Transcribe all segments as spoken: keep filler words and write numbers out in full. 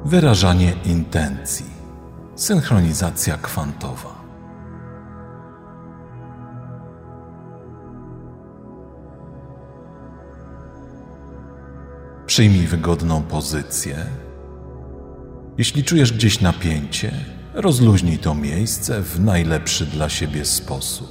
Wyrażanie intencji. Synchronizacja kwantowa. Przyjmij wygodną pozycję. Jeśli czujesz gdzieś napięcie, rozluźnij to miejsce w najlepszy dla siebie sposób.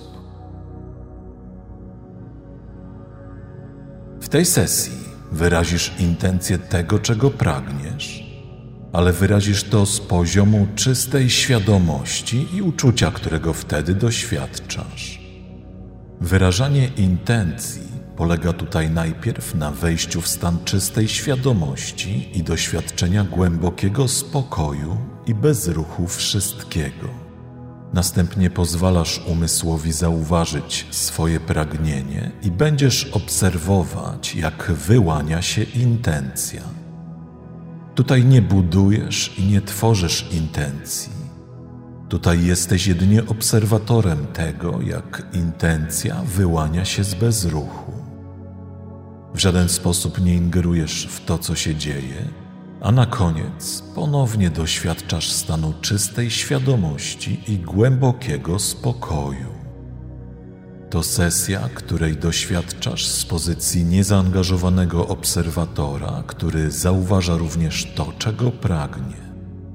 W tej sesji wyrazisz intencję tego, czego pragniesz, ale wyrazisz to z poziomu czystej świadomości i uczucia, którego wtedy doświadczasz. Wyrażanie intencji polega tutaj najpierw na wejściu w stan czystej świadomości i doświadczenia głębokiego spokoju i bezruchu wszystkiego. Następnie pozwalasz umysłowi zauważyć swoje pragnienie i będziesz obserwować, jak wyłania się intencja. Tutaj nie budujesz i nie tworzysz intencji. Tutaj jesteś jedynie obserwatorem tego, jak intencja wyłania się z bezruchu. W żaden sposób nie ingerujesz w to, co się dzieje, a na koniec ponownie doświadczasz stanu czystej świadomości i głębokiego spokoju. To sesja, której doświadczasz z pozycji niezaangażowanego obserwatora, który zauważa również to, czego pragnie.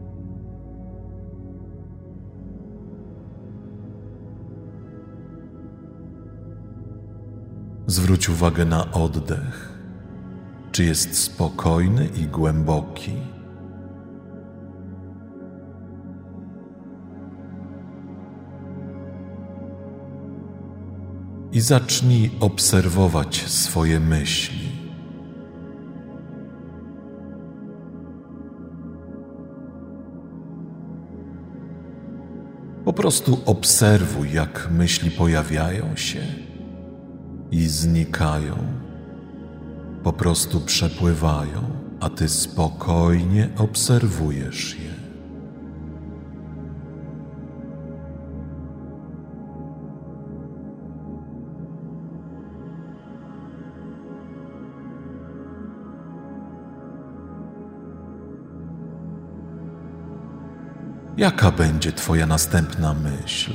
Zwróć uwagę na oddech. Czy jest spokojny i głęboki? I zacznij obserwować swoje myśli. Po prostu obserwuj, jak myśli pojawiają się i znikają. Po prostu przepływają, a ty spokojnie obserwujesz je. Jaka będzie twoja następna myśl?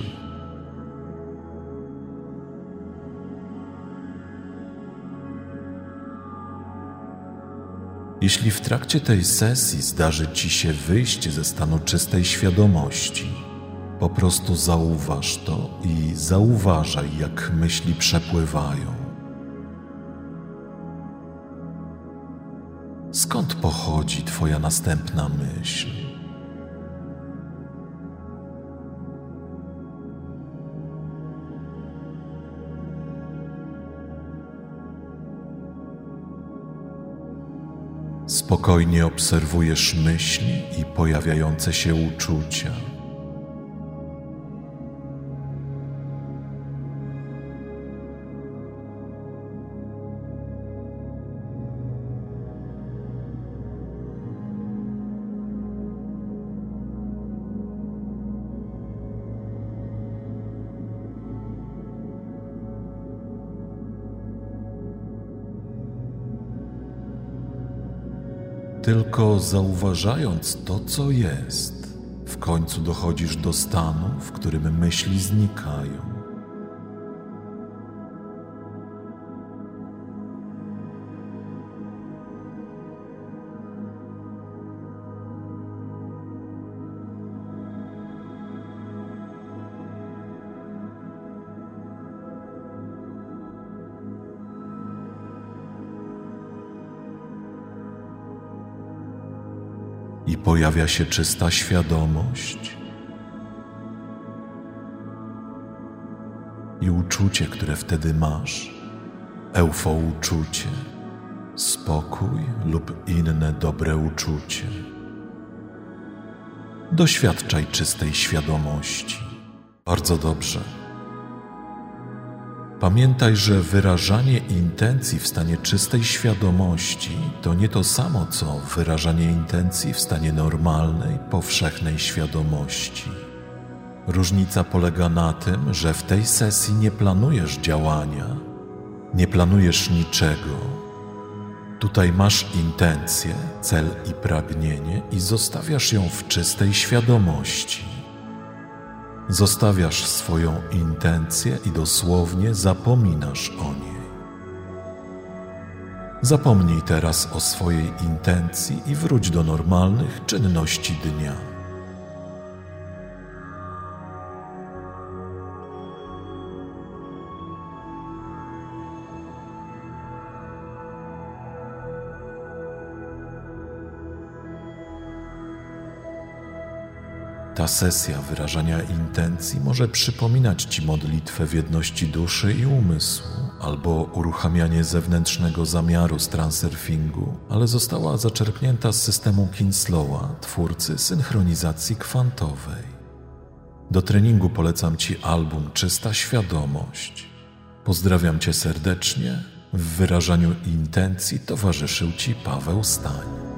Jeśli w trakcie tej sesji zdarzy ci się wyjść ze stanu czystej świadomości, po prostu zauważ to i zauważaj, jak myśli przepływają. Skąd pochodzi twoja następna myśl? Spokojnie obserwujesz myśli i pojawiające się uczucia. Tylko zauważając to, co jest, w końcu dochodzisz do stanu, w którym myśli znikają. I pojawia się czysta świadomość i uczucie, które wtedy masz, eufouczucie, spokój lub inne dobre uczucie. Doświadczaj czystej świadomości. Bardzo dobrze. Pamiętaj, że wyrażanie intencji w stanie czystej świadomości to nie to samo, co wyrażanie intencji w stanie normalnej, powszechnej świadomości. Różnica polega na tym, że w tej sesji nie planujesz działania, nie planujesz niczego. Tutaj masz intencję, cel i pragnienie i zostawiasz ją w czystej świadomości. Zostawiasz swoją intencję i dosłownie zapominasz o niej. Zapomnij teraz o swojej intencji i wróć do normalnych czynności dnia. Ta sesja wyrażania intencji może przypominać Ci modlitwę w jedności duszy i umysłu, albo uruchamianie zewnętrznego zamiaru z transurfingu, ale została zaczerpnięta z systemu Kinslowa, twórcy synchronizacji kwantowej. Do treningu polecam Ci album Czysta Świadomość. Pozdrawiam Cię serdecznie. W wyrażaniu intencji towarzyszył Ci Paweł Stań.